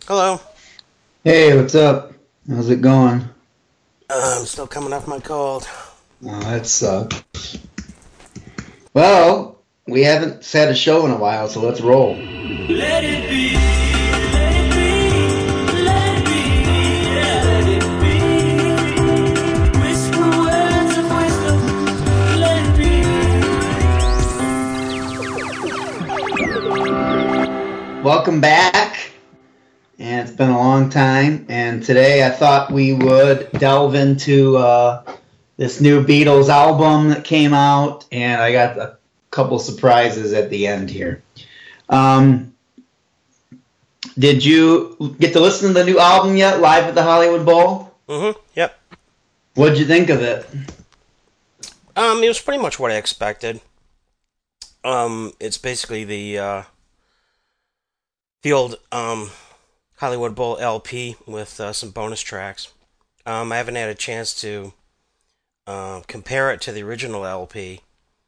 Hello. Hey, what's up? How's it going? I'm still coming off my cold. Oh, that sucks. Well, we haven't had a show in a while, so let's roll. Let it be, let it be, let it be, yeah, let it be. Whisper words of wisdom, let it Welcome back, and it's been a long time. And today I thought we would delve into this new Beatles album that came out, and I got a couple surprises at the end here. Um, did you get to listen to the new album yet, live at the Hollywood Bowl? Yep. What'd you think of it? It was pretty much what I expected. It's basically the old Hollywood Bowl LP with some bonus tracks. I haven't had a chance to compare it to the original LP.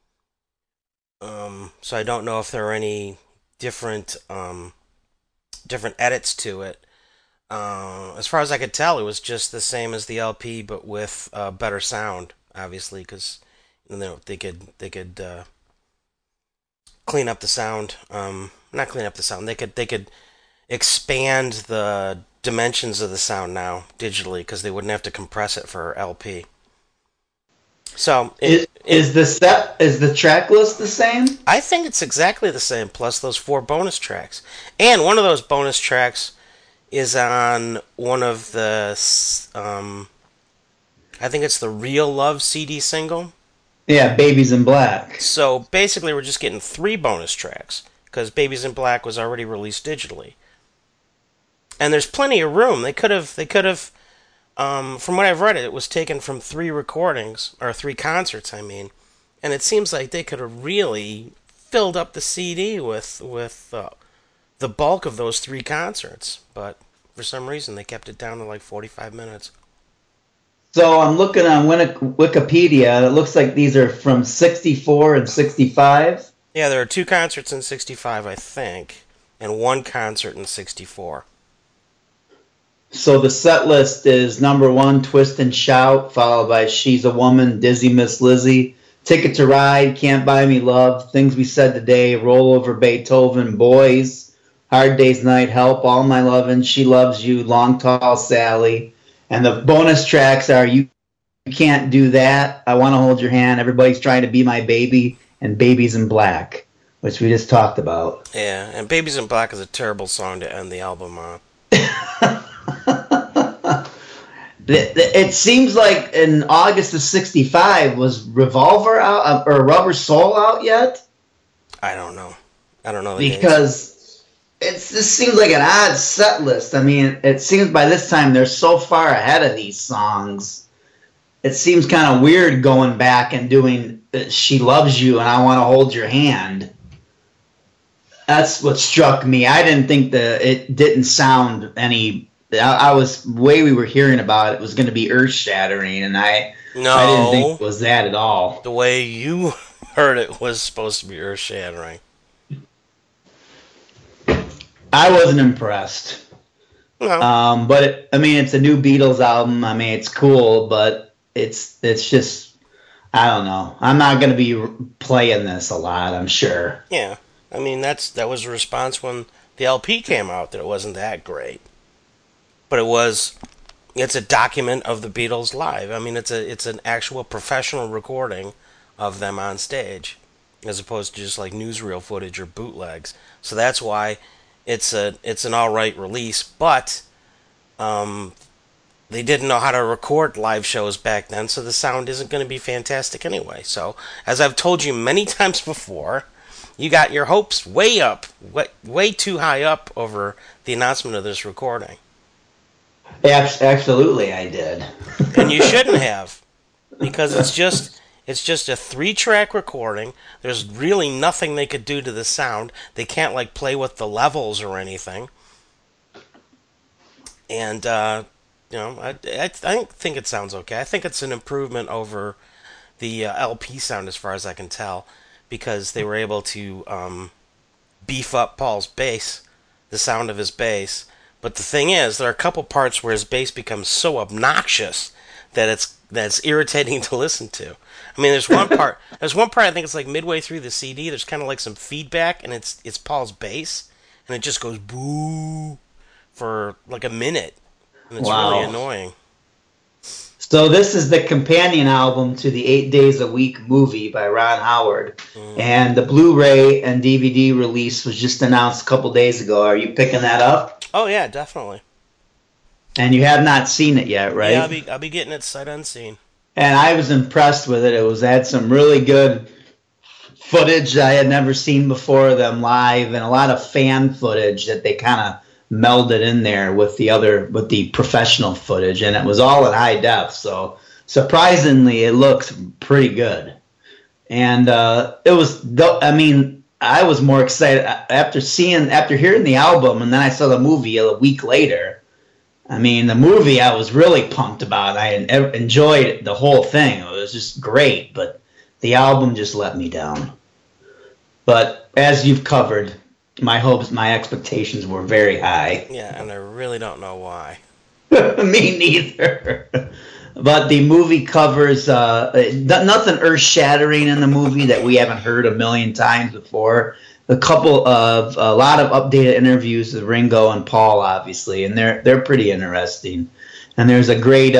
So I don't know if there are any different different edits to it. As far as I could tell, it was just the same as the LP, but with better sound, obviously, because they could clean up the sound. Not clean up the sound. They could expand the dimensions of the sound now digitally because they wouldn't have to compress it for LP. So Is the track list the same? I think it's exactly the same. Plus those four bonus tracks, and one of those bonus tracks is on one of the I think it's the Real Love CD single. Yeah, Babies in Black. So basically, we're just getting three bonus tracks because Babies in Black was already released digitally, and there's plenty of room. From what I've read, it was taken from three recordings or three concerts. I mean, and it seems like they could have really filled up the CD with the bulk of those three concerts, but for some reason they kept it down to like 45 minutes. So I'm looking on Wikipedia, and it looks like these are from 64 and 65. Yeah, there are two concerts in 65, I think, and one concert in 64. So the set list is number one, Twist and Shout, followed by She's a Woman, Dizzy Miss Lizzie, Ticket to Ride, Can't Buy Me Love, Things We Said Today, Roll Over Beethoven, Boys, Hard Day's Night, Help, All My Lovin', She Loves You, Long Tall Sally. And the bonus tracks are You Can't Do That, I Want to Hold Your Hand, Everybody's Trying to Be My Baby, and Babies in Black, which we just talked about. Yeah, and Babies in Black is a terrible song to end the album on. It seems like in August of '65 was Revolver out or Rubber Soul out yet? I don't know. I don't know the dates. Because this seems like an odd set list. I mean, it seems by this time they're so far ahead of these songs. It seems kind of weird going back and doing "She Loves You" and "I Want to Hold Your Hand." That's what struck me. I didn't think that it didn't sound any. I was way we were hearing about it was going to be earth shattering, and I didn't think No, it was that at all. the way you heard it was supposed to be earth shattering. I wasn't impressed. No, I mean, it's a new Beatles album. I mean, it's cool, but it's just I don't know. I'm not going to be playing this a lot. I'm sure. yeah. I mean, that was a response when the LP came out that it wasn't that great, but it's a document of the Beatles live. I mean, it's an actual professional recording of them on stage, as opposed to just like newsreel footage or bootlegs. So that's why it's an all right release. But um, they didn't know how to record live shows back then, so the sound isn't going to be fantastic anyway. So as I've told you many times before, you got your hopes way up, way too high up over the announcement of this recording. Absolutely, I did. And you shouldn't have, because it's just a three-track recording. There's really nothing they could do to the sound. They can't like play with the levels or anything. And I think it sounds okay. I think it's an improvement over the LP sound as far as I can tell, because they were able to beef up Paul's bass, the sound of his bass, But the thing is, there are a couple parts where his bass becomes so obnoxious that it's irritating to listen to. I mean, there's one part. There's one part. I think it's like midway through the CD. There's kind of like some feedback, and it's Paul's bass, and it just goes boo for like a minute, and it's Wow. really annoying. So this is the companion album to the 8 Days a Week movie by Ron Howard. And the Blu-ray and DVD release was just announced a couple days ago. Are you picking that up? Oh yeah, definitely. And you have not seen it yet, right? Yeah, I'll be getting it sight unseen. And I was impressed with it. It had some really good footage I had never seen before of them live, and a lot of fan footage that they kind of melded in there with the professional footage, and it was all in high def. So surprisingly, it looks pretty good. And it was. I mean, I was more excited after hearing the album, and then I saw the movie a week later. I mean, the movie I was really pumped about. I enjoyed the whole thing. It was just great, but the album just let me down. But as you've covered, my expectations were very high. Yeah, and I really don't know why. Me neither. But the movie covers nothing earth-shattering in the movie that we haven't heard a million times before. A lot of updated interviews with Ringo and Paul, obviously, and they're pretty interesting. And there's a great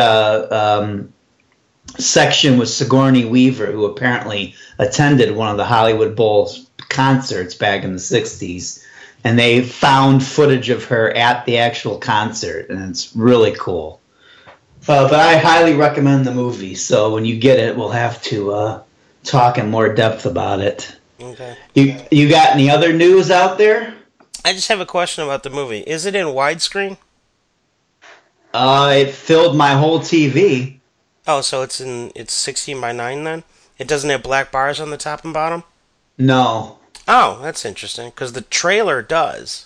section with Sigourney Weaver, who apparently attended one of the Hollywood Bowl concerts back in the 60s. And they found footage of her at the actual concert, and it's really cool. But I highly recommend the movie, so when you get it, we'll have to talk in more depth about it. Okay. You got any other news out there? I just have a question about the movie. Is it in widescreen? It filled my whole TV. Oh, so it's 16 by 9 then? It doesn't have black bars on the top and bottom? No. Oh, that's interesting, because the trailer does.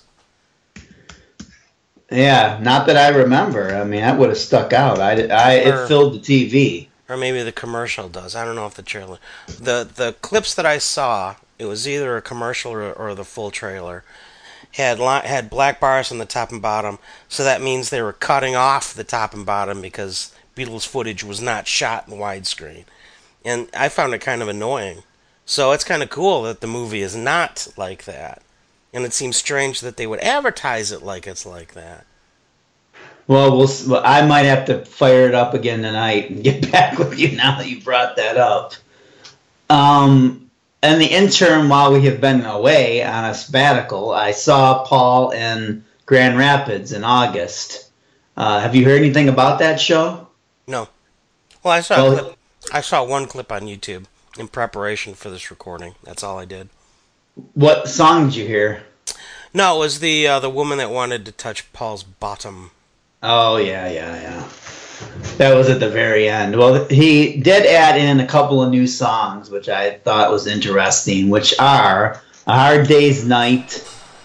Yeah, not that I remember. I mean, that would have stuck out. It filled the TV. Or maybe the commercial does. I don't know if the trailer... The clips that I saw, it was either a commercial or the full trailer, had black bars on the top and bottom, so that means they were cutting off the top and bottom because Beatles footage was not shot in widescreen. And I found it kind of annoying. So it's kind of cool that the movie is not like that. And it seems strange that they would advertise it like it's like that. Well, I might have to fire it up again tonight and get back with you now that you brought that up. And the interim, while we have been away on a sabbatical, I saw Paul in Grand Rapids in August. Have you heard anything about that show? No. Well, I saw one clip on YouTube in preparation for this recording. That's all I did. What song did you hear? No, it was the woman that wanted to touch Paul's bottom. Oh, yeah. That was at the very end. Well, he did add in a couple of new songs, which I thought was interesting, which are A Hard Day's Night.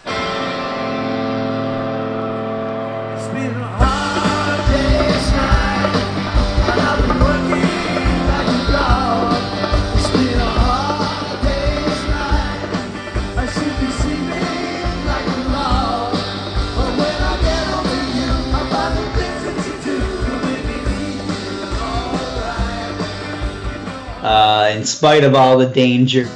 It's been a hard day's night, and I've been working like a dog. It's been a hard day's night, I should be sleeping like a log. But when I get home with you, I find the things that you do to make me feel alright. In spite of all the danger.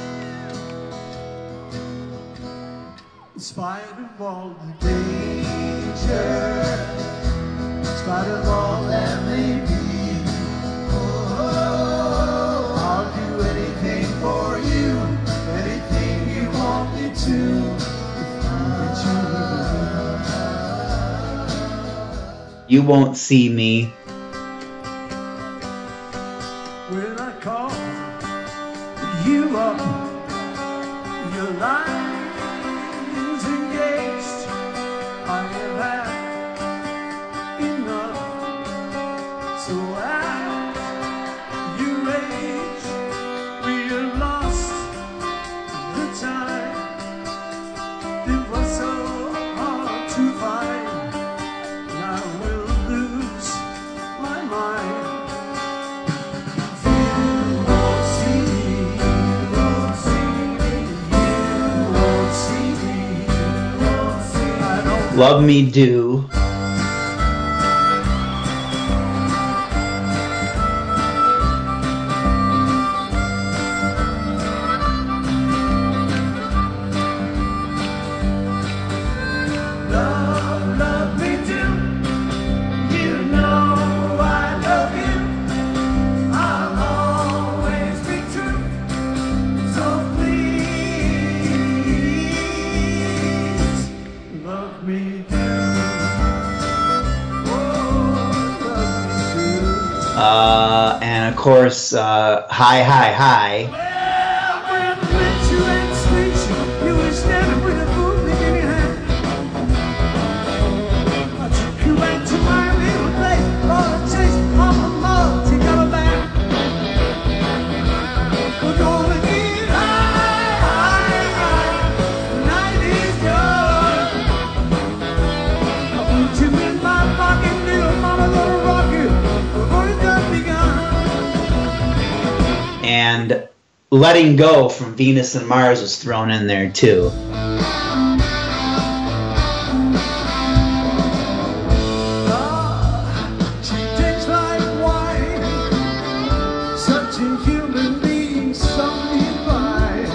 In spite of all the danger, in spite of all that may be, oh, I'll do anything for you, anything you want me to. You Won't See Me. When I call you up, your line's engaged. I have had enough. So as you age, we have lost the time. It was so hard to find, and I will lose my mind. You won't see me, you won't see me, you won't see me, you won't see me. I don't Love Me Do. love me too. You know I love you. I'll always be true. So please love me too. Oh, love me too. And of course, Hi, Hi, Hi. Well, when I met you and sweet you were standing with a boot in your hand. I took you back to my little place for a taste of my multi-color band. We're gonna get high, high, high. The night is young. I put you in my pocket, little mama, gonna rock you. We're gonna just begun. And Letting Go from Venus and Mars was thrown in there too. She tastes like wine, such a human being, so divine.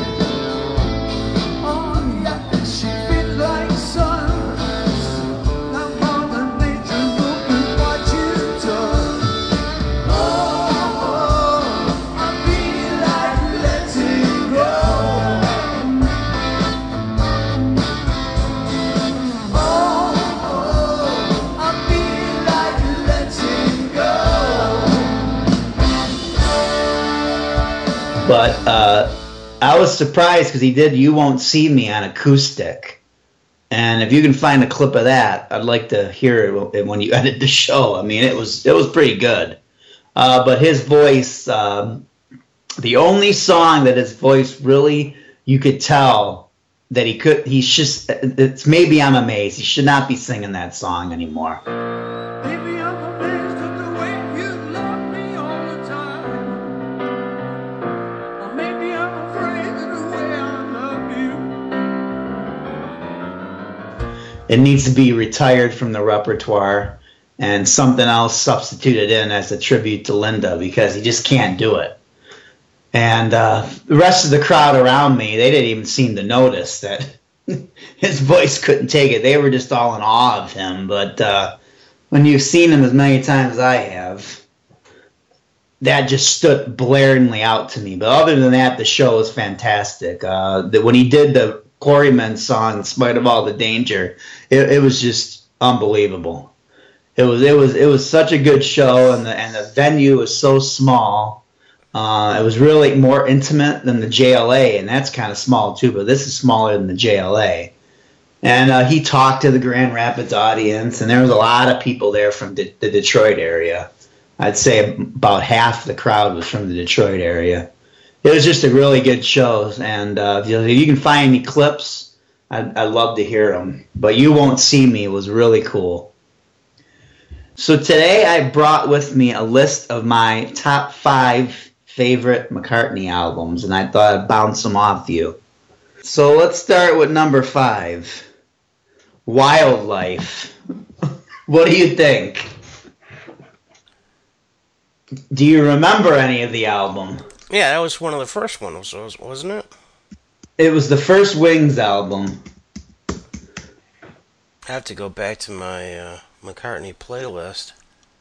Oh yeah, she feels like sun. Now Mother Nature, look at what you've done. Oh, I feel like letting go. Oh, I feel like letting go. But I was surprised because he did You Won't See Me on acoustic. And if you can find a clip of that, I'd like to hear it when you edit the show. I mean, it was pretty good. But his voice, the only song that his voice really, you could tell that it's Maybe I'm Amazed. He should not be singing that song anymore. Maybe I'm amazed at the way you love me all the time. Or maybe I'm afraid of the way I love you. It needs to be retired from the repertoire and something else substituted in as a tribute to Linda because he just can't do it. And the rest of the crowd around me, they didn't even seem to notice that his voice couldn't take it. They were just all in awe of him. But when you've seen him as many times as I have, that just stood blaringly out to me. But other than that, the show was fantastic. When he did the Quarrymen song, In Spite of All the Danger, it was just unbelievable. It was such a good show, and the venue was so small. It was really more intimate than the JLA, and that's kind of small too, but this is smaller than the JLA. And he talked to the Grand Rapids audience, and there was a lot of people there from the Detroit area. I'd say about half the crowd was from the Detroit area. It was just a really good show, and if you can find any clips, I'd love to hear them. But You Won't See Me was really cool. So today I brought with me a list of my top 5 favorite McCartney albums, and I thought I'd bounce them off you. So let's start with number 5, Wildlife. What do you think? Do you remember any of the album? Yeah, that was one of the first ones, wasn't it? It was the first Wings album. I have to go back to my McCartney playlist.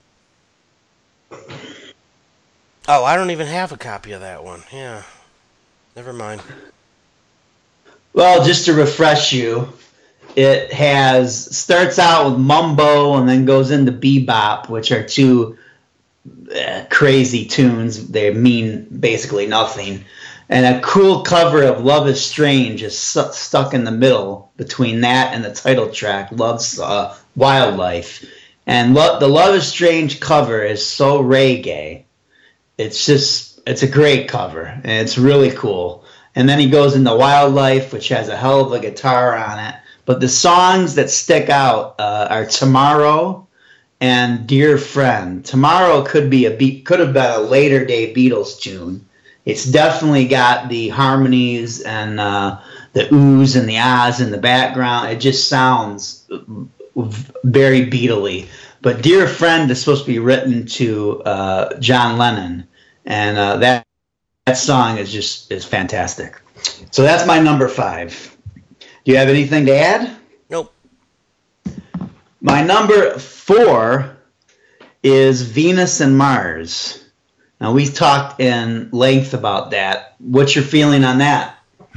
Oh, I don't even have a copy of that one. Yeah. Never mind. Well, just to refresh you, it starts out with Mumbo and then goes into Bebop, which are two crazy tunes. They mean basically nothing. And a cool cover of Love is Strange is stuck in the middle between that and the title track, Wildlife. And the Love is Strange cover is so reggae. It's a great cover, and it's really cool. And then he goes into Wildlife, which has a hell of a guitar on it. But the songs that stick out are Tomorrow and Dear Friend. Tomorrow could have been a later day Beatles tune. It's definitely got the harmonies and the oohs and the ahs in the background. It just sounds very Beatle-y. But Dear Friend is supposed to be written to John Lennon, and that song is fantastic. So that's my number 5. Do you have anything to add? Nope. My number 4 is Venus and Mars. Now, we talked in length about that. What's your feeling on that?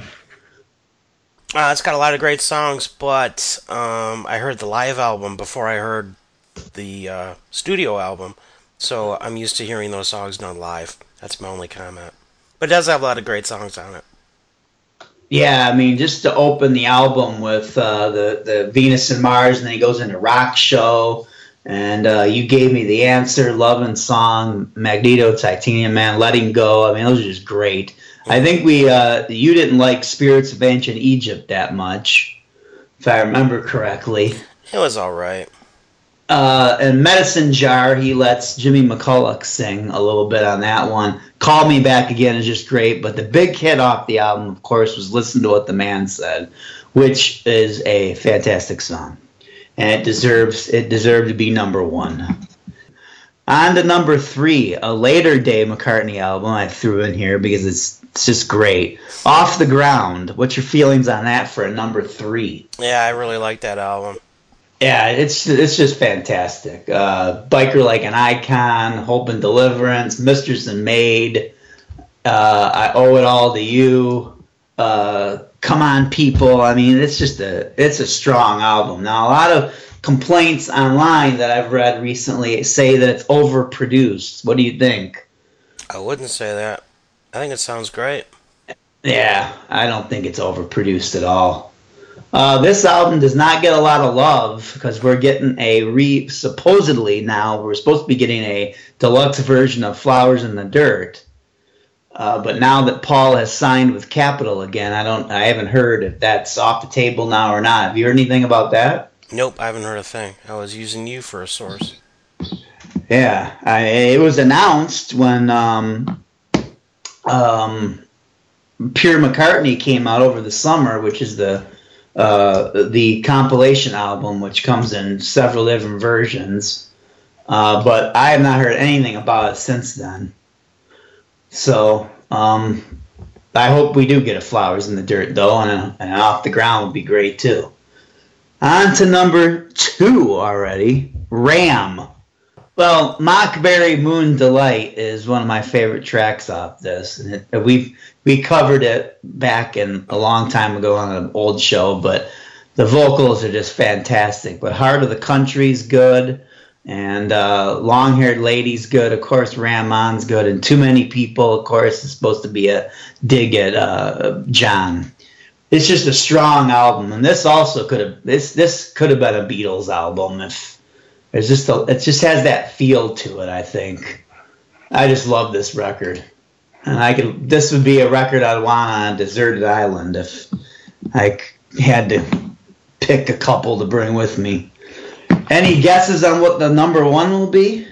It's got a lot of great songs, but I heard the live album before I heard the studio album, so I'm used to hearing those songs done live. That's my only comment. But it does have a lot of great songs on it. Yeah, I mean, just to open the album with the Venus and Mars, and then he goes into Rock Show, and You Gave Me the Answer, Love and Song, Magneto, Titanium Man, Letting Go. I mean, those are just great. I think you didn't like Spirits of Ancient Egypt that much, if I remember correctly. It was all right. And Medicine Jar, he lets Jimmy McCulloch sing a little bit on that one. Call Me Back Again is just great, but the big hit off the album, of course, was Listen to What the Man Said, which is a fantastic song, and it deserved to be number 1. On to number 3, a later day McCartney album I threw in here because it's just great. Off the Ground. What's your feelings on that for a number 3? Yeah, I really like that album. Yeah, it's just fantastic. Biker Like an Icon, Hope and Deliverance, Mistress and Maid, I Owe It All to You, Come On People. I mean, it's a strong album. Now, a lot of complaints online that I've read recently say that it's overproduced. What do you think? I wouldn't say that. I think it sounds great. Yeah, I don't think it's overproduced at all. This album does not get a lot of love because we're getting supposedly now we're supposed to be getting a deluxe version of Flowers in the Dirt. But now that Paul has signed with Capitol again, I haven't heard if that's off the table now or not. Have you heard anything about that? Nope, I haven't heard a thing. I was using you for a source. Yeah, it was announced when Pure McCartney came out over the summer, which is the compilation album, which comes in several different versions. But I have not heard anything about it since then. So I hope we do get a Flowers in the Dirt, though, and Off the Ground would be great, too. On to number 2 already, Ram. Well, Mockberry Moon Delight is one of my favorite tracks off this. And we covered it back in a long time ago on an old show, but the vocals are just fantastic. But Heart of the Country's good, and Long Haired Lady's good. Of course, Ram On's good, and Too Many People, of course, is supposed to be a dig at John. It's just a strong album, and this also could have been a Beatles album if it just has that feel to it. I think I just love this record, and this would be a record I'd want on a deserted island if I had to pick a couple to bring with me. Any guesses on what the number 1 will be?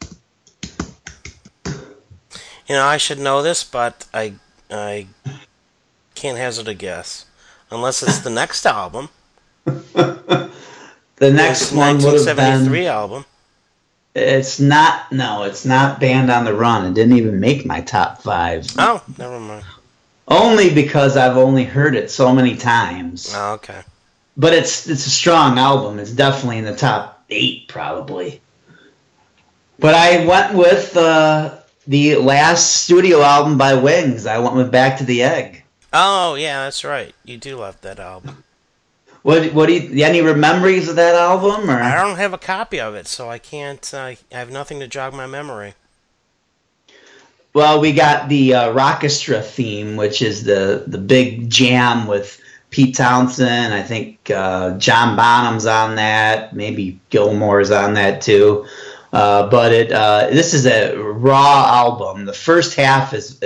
I should know this, but I can't hazard a guess. Unless it's the next album. The next one would have been 1973 album. It's not. No, it's not Band on the Run. It didn't even make my top 5. Oh, never mind. Only because I've only heard it so many times. Oh, okay. But it's a strong album. It's definitely in the top 8, probably. But I went with the last studio album by Wings. I went with Back to the Egg. Oh, yeah, that's right. You do love that album. What do you any memories of that album? Or? I don't have a copy of it, so I can't. I have nothing to jog my memory. Well, we got the Rockestra theme, which is the big jam with Pete Townsend. I think John Bonham's on that. Maybe Gilmore's on that too. But this is a raw album. The first half is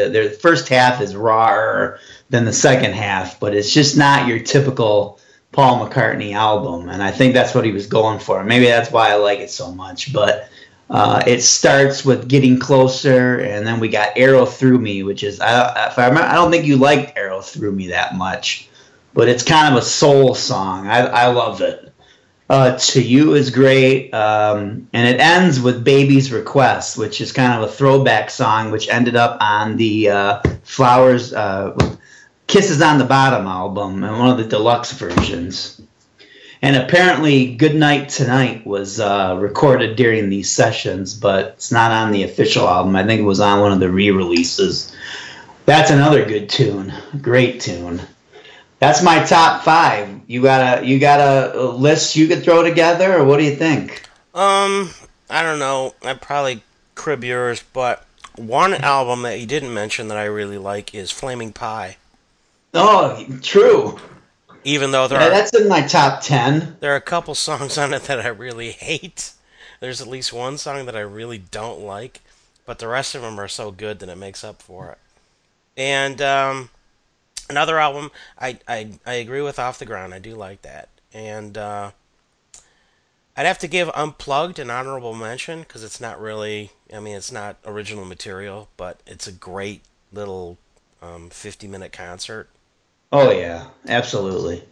rawer than the second half, but it's just not your typical Paul McCartney album, and I think that's what he was going for. Maybe that's why I like it so much. But it starts with Getting Closer, and then we got Arrow Through Me, which is if I remember, I don't think you liked Arrow Through Me that much, but it's kind of a soul song. I love it. To You is great, and it ends with Baby's Request, which is kind of a throwback song, which ended up on the Flowers Kisses on the Bottom album and one of the deluxe versions. And apparently, Good Night Tonight was recorded during these sessions, but it's not on the official album. I think it was on one of the re-releases. That's another good tune. Great tune. That's my top 5. You got a list you could throw together, or what do you think? I don't know. I'd probably crib yours, but one album that you didn't mention that I really like is Flaming Pie. Oh, true. Even though Yeah, that's in my top 10. there are a couple songs on it that I really hate. There's at least one song that I really don't like, but the rest of them are so good that it makes up for it. And another album, I agree with Off the Ground. I do like that. And I'd have to give Unplugged an honorable mention because it's not really, I mean, it's not original material, but it's a great little 50-minute concert. Oh yeah, absolutely.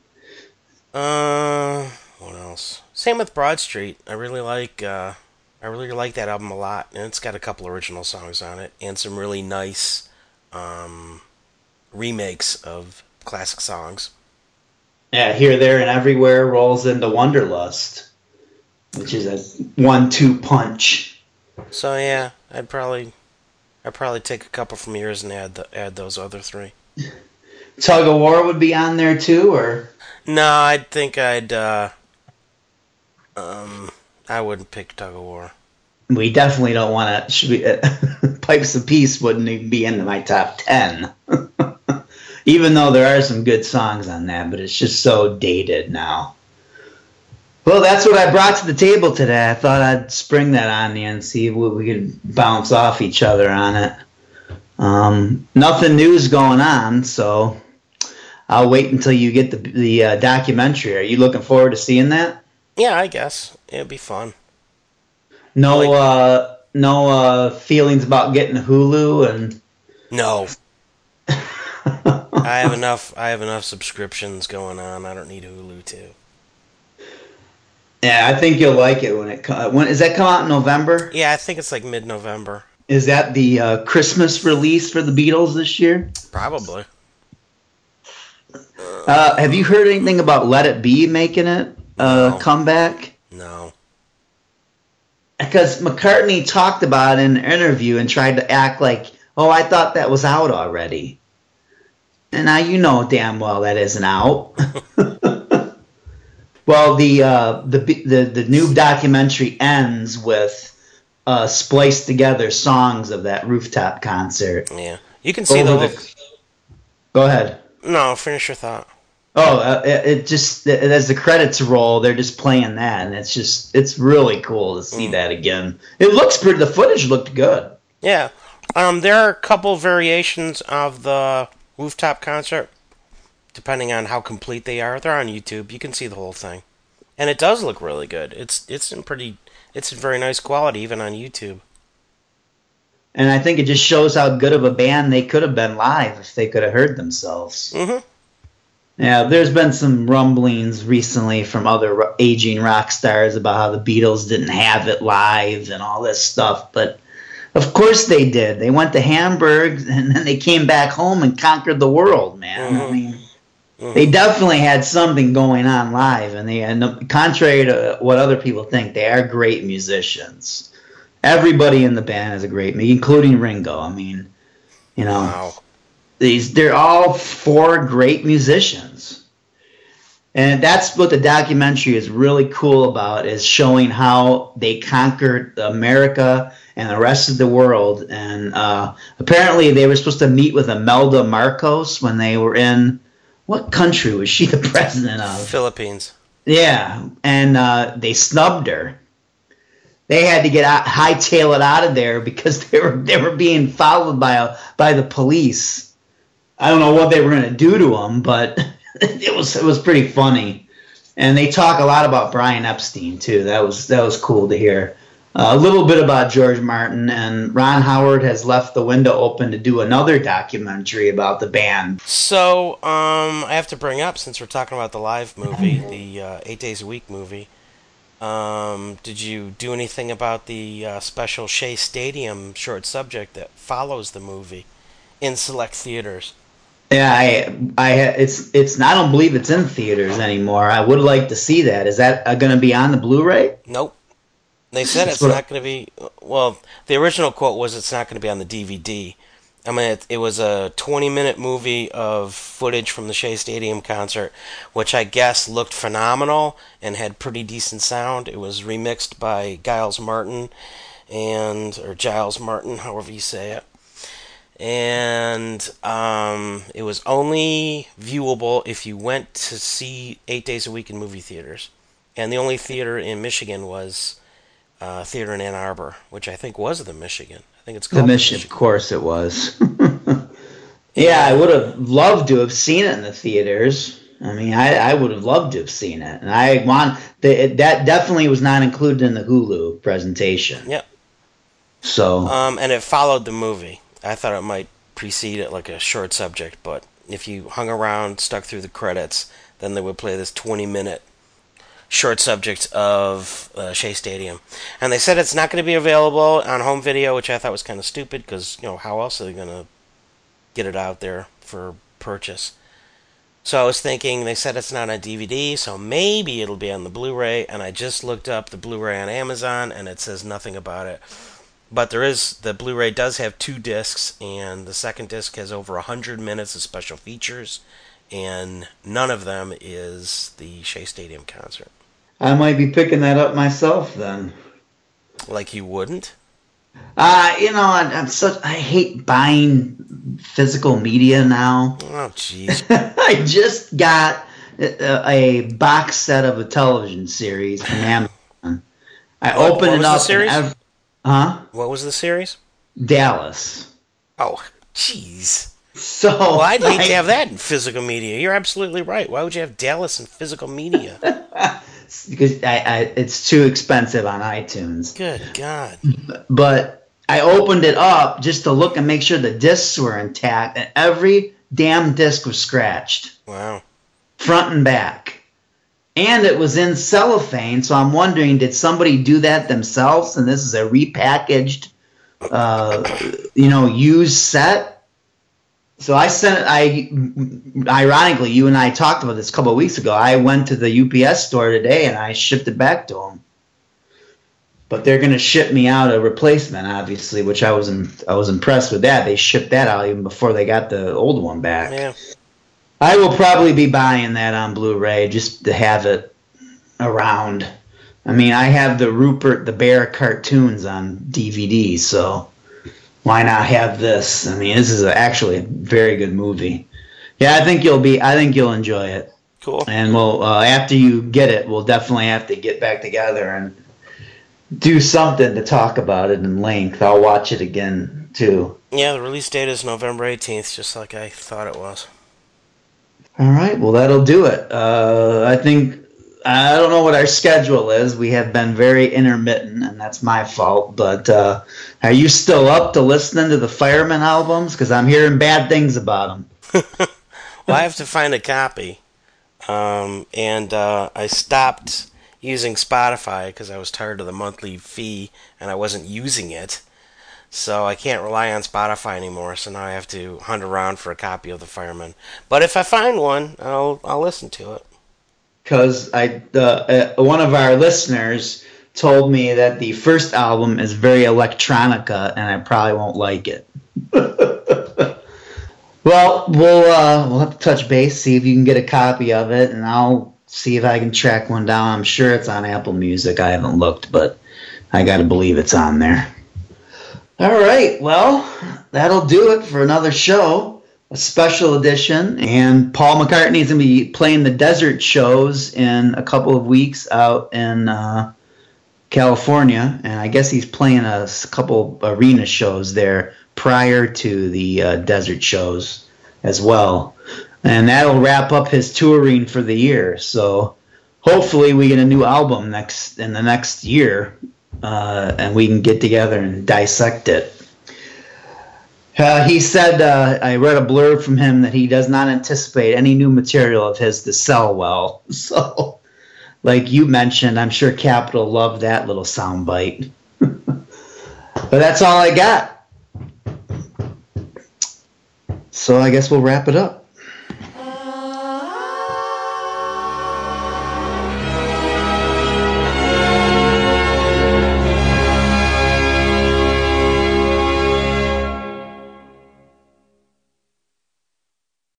What else? Same with Broad Street. I really like that album a lot, and it's got a couple original songs on it and some really nice remakes of classic songs. Yeah, Here, There, and Everywhere rolls into Wanderlust, which is a 1-2 punch. So yeah, I'd probably take a couple from yours and add those other three. Tug of War would be on there too, or No, I'd think I wouldn't pick Tug of War. we definitely don't want to. Should we, Pipes of Peace wouldn't even be in my top 10. Even though there are some good songs on that, but it's just so dated now. Well, that's what I brought to the table today. I thought I'd spring that on you and see if we could bounce off each other on it. Nothing new's going on, so I'll wait until you get the documentary. Are you looking forward to seeing that? Yeah, I guess it'd be fun. No feelings about getting Hulu and No, I have enough. I have enough subscriptions going on. I don't need Hulu too. Yeah, I think you'll like it when it comes. When does that come out in November? Yeah, I think it's like mid-November. Is that the Christmas release for the Beatles this year? Probably. Have you heard anything about Let It Be making it No. comeback? No. Because McCartney talked about it in an interview and tried to act like, oh, I thought that was out already. And now you know damn well that isn't out. Well, the new documentary ends with spliced together songs of that rooftop concert. Yeah, you can see the Over whole. Go ahead. No, finish your thought. Oh, it just as the credits roll, they're just playing that, and it's really cool to see that again. It looks pretty. The footage looked good. Yeah, there are a couple variations of the rooftop concert, depending on how complete they are. They're on YouTube. You can see the whole thing, and it does look really good. It's in very nice quality, even on YouTube. And I think it just shows how good of a band they could have been live if they could have heard themselves. Mm-hmm. Yeah, there's been some rumblings recently from other aging rock stars about how the Beatles didn't have it live and all this stuff, but of course they did. They went to Hamburg and then they came back home and conquered the world, man. Mm-hmm. I mean, they definitely had something going on live, and contrary to what other people think, they are great musicians. Everybody in the band is a great, including Ringo. I mean, you know. Wow. They're all 4 great musicians. And that's what the documentary is really cool about, is showing how they conquered America and the rest of the world. And apparently they were supposed to meet with Imelda Marcos when they were in, what country was she the president of? Philippines. Yeah, and they snubbed her. They had to hightail it out of there because they were being followed by the police. I don't know what they were going to do to him, but it was pretty funny. And they talk a lot about Brian Epstein too. That was cool to hear. A little bit about George Martin, and Ron Howard has left the window open to do another documentary about the band. So, I have to bring up, since we're talking about the live movie, the 8 Days a Week movie, did you do anything about the special Shea Stadium short subject that follows the movie in select theaters? Yeah, it's. I don't believe it's in theaters anymore. I would like to see that. Is that going to be on the Blu-ray? Nope. They said That's it's what. not going to be. Well, the original quote was it's not going to be on the DVD. I mean, it was a 20-minute movie of footage from the Shea Stadium concert, which I guess looked phenomenal and had pretty decent sound. It was remixed by Giles Martin or Giles Martin, however you say it. And it was only viewable if you went to see 8 days a week in movie theaters. And the only theater in Michigan was theater in Ann Arbor, which I think was the Michigan. I think it's The called the mission, of Michigan. course, it was. Yeah, I And would have loved to have seen it in the theaters. I mean, I would have loved to have seen it, and I want that definitely was not included in the Hulu presentation. yeah, So and it followed the movie. I thought it might precede it like a short subject, but if you hung around, stuck through the credits, then they would play this 20-minute short subject of Shea Stadium. And they said it's not going to be available on home video, which I thought was kind of stupid because, how else are they going to get it out there for purchase? So I was thinking, they said it's not on DVD, so maybe it'll be on the Blu-ray, and I just looked up the Blu-ray on Amazon, and it says nothing about it. But the Blu-ray does have 2 discs, and the second disc has over 100 minutes of special features, and none of them is the Shea Stadium concert. I might be picking that up myself then. Like you wouldn't? I hate buying physical media now. Oh, jeez. I just got a box set of a television series from Amazon. I opened what it was the up series? and huh? What was the series? Dallas. Oh, jeez. So Well, I'd hate to like, have that in physical media. You're absolutely right. Why would you have Dallas in physical media? because it's too expensive on iTunes. Good God. But I opened it up just to look and make sure the discs were intact, and every damn disc was scratched, Wow. front and back. And it was in cellophane, so I'm wondering, did somebody do that themselves? And this is a repackaged, used set. So ironically, you and I talked about this a couple of weeks ago. I went to the UPS store today and I shipped it back to them. But they're going to ship me out a replacement, obviously, which I was impressed with that. They shipped that out even before they got the old one back. Yeah. I will probably be buying that on Blu-ray just to have it around. I mean, I have the Rupert the Bear cartoons on DVD, so why not have this? I mean, this is actually a very good movie. Yeah, I think you'll enjoy it. Cool. And we'll after you get it, we'll definitely have to get back together and do something to talk about it in length. I'll watch it again too. Yeah, the release date is November 18th, just like I thought it was. All right, well that'll do it. I don't know what our schedule is. We have been very intermittent, and that's my fault. But are you still up to listening to the Fireman albums? Because I'm hearing bad things about them. Well, I have to find a copy. And I stopped using Spotify because I was tired of the monthly fee and I wasn't using it. So I can't rely on Spotify anymore. So now I have to hunt around for a copy of The Fireman. But if I find one, I'll listen to it. Because one of our listeners told me that the first album is very electronica, and I probably won't like it. Well, we'll have to touch base, see if you can get a copy of it, and I'll see if I can track one down. I'm sure it's on Apple Music. I haven't looked, but I got to believe it's on there. All right, well, that'll do it for another show, a special edition. And Paul McCartney is going to be playing the desert shows in a couple of weeks out in California, and I guess he's playing a couple arena shows there prior to the desert shows as well. And that'll wrap up his touring for the year. So hopefully we get a new album in the next year, and we can get together and dissect it. He said, I read a blurb from him that he does not anticipate any new material of his to sell well. So, like you mentioned, I'm sure Capitol loved that little soundbite. But that's all I got. So I guess we'll wrap it up.